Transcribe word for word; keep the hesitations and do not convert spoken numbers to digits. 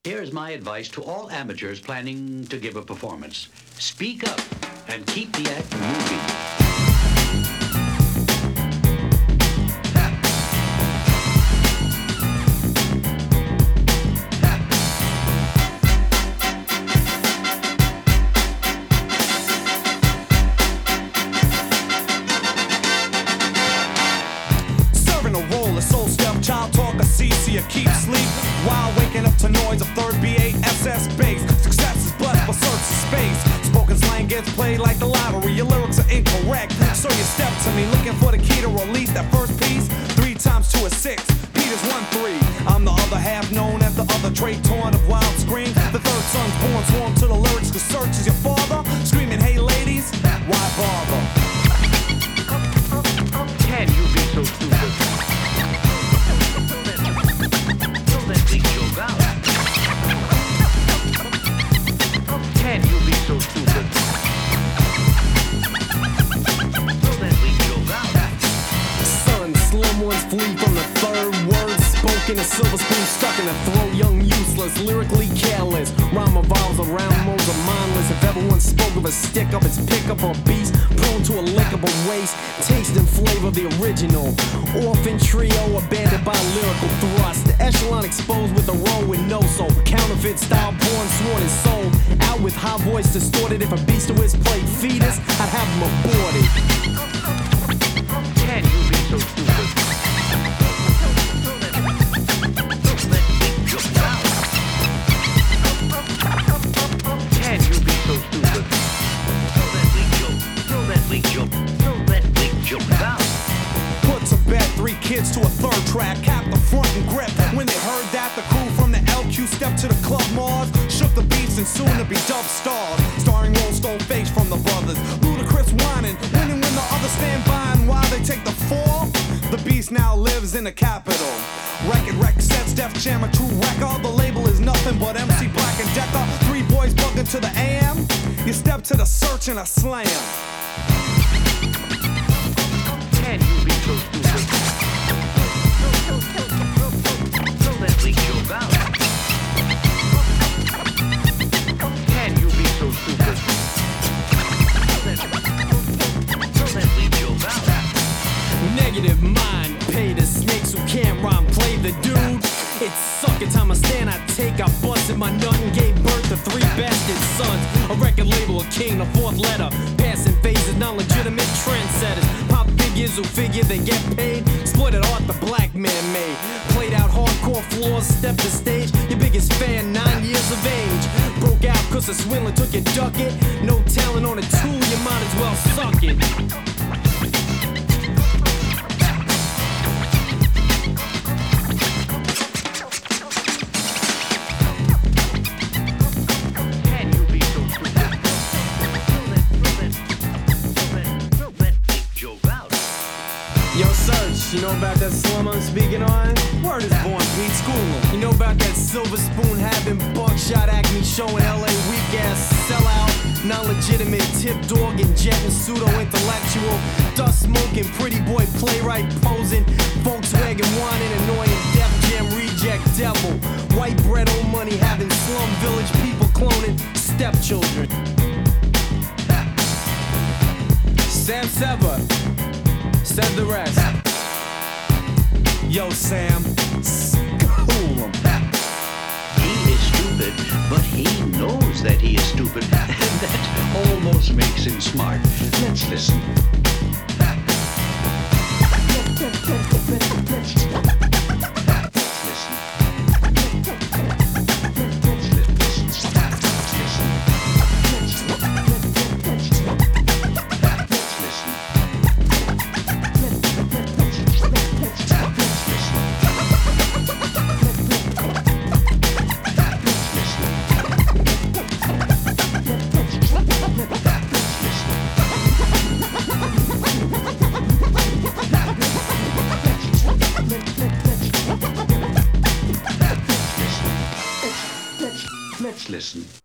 Here's my advice to all amateurs planning to give a performance. Speak up and keep the act moving. A soul step, child talk, a C C, a keep sleep while waking up to noise of third B A S S bass. Success is blessed, but search of space. Spoken slang gets played like the lottery. Your lyrics are incorrect, so you step to me looking for the key to release that first piece. Three times two is six. Peter's one three. I'm the other half, known as the other trait, torn of wild screams. The third son's born, swarm to the lyrics, cause search is your father. Screaming, hey ladies, why bother? Can you be so stupid? Can you be so stupid? Then we joke out. Son, slim ones flee from the third word spoken. A silver spoon stuck in the throat, young, useless, lyrically careless. Rhyme revolves around modes of mindless. If everyone spoke of a stick up, it's pick up or beast, prone to a lickable waste. Taste and flavor the original. Orphan trio abandoned by lyrical thrust. The echelon exposed with a roll with no soul. Counterfeit style born, sworn and sold. Out with high voice distorted. If a beast to his played fetus, I'd have him aborted. Can you be so stupid? Can you be so stupid? Then we joke. Then we joke. Then we joke out. Put to bed three kids to a third track, cap the front and grip. When they heard that, the crew from the L Q stepped to the Club Mars, shook the beats and soon to be dub stars. Starring Roll Stone Face from the brothers, Ludacris whining, winning when the others stand by. And while they take the fall, the beast now lives in the capital. Record Rec sets Def Jam a true record. The label is nothing but M C Black and Decker. Three boys bugging to the A M. You step to the search and a slam. Can you be so stupid? Then we joke out. Can you be so stupid? Then we joke out. Negative mind, pay the snakes who can't rhyme, play the dude. It's sucking time I stand, I take, I busted my nut and gave birth to three bastard sons. A record label, a king, a fourth letter. Passing phases, non-legitimate trendsetters. Pop figures who figure they get paid. Exploited art the black man made. Played out hardcore floors, stepped the stage. Your biggest fan, nine years of age. Broke out cause a swindler took your ducat. No talent on a tool, you might as well suck it. Yo, Search, you know about that slum I'm speaking on? Word is born, Pete Schoolin'. You know about that silver spoon having buckshot acne showing L A weak ass sellout, non-legitimate tip dog and jet and pseudo-intellectual, dust smoking, pretty boy playwright posing, Volkswagen whining, annoying Def Jam reject devil, white bread old money having slum village people cloning stepchildren. Sam Sever said the rest. Yo, Sam, school him. He is stupid, but he knows that he is stupid, and that almost makes him smart. Let's listen. Let's listen.